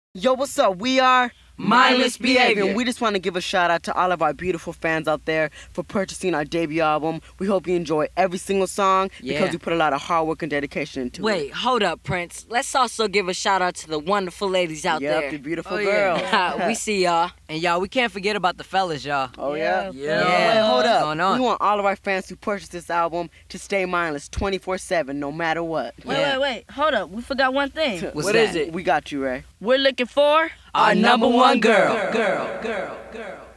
Yo, what's up? We are Mindless Behavior. And we just want to give a shout out to all of our beautiful fans out there for purchasing our debut album. We hope you enjoy every single song because we put a lot of hard work and dedication into it. Wait, hold up, Prince. Let's also give a shout out to the wonderful ladies out there. Yep, the beautiful girls. We see y'all. And y'all, we can't forget about the fellas, y'all. Oh, yeah? Yeah. Wait, hold What's up. going on? We want all of our fans who purchase this album to stay mindless 24/7, no matter what. Wait. Hold up. We forgot one thing. What is it? We got you, Ray. We're looking for Our number one girl.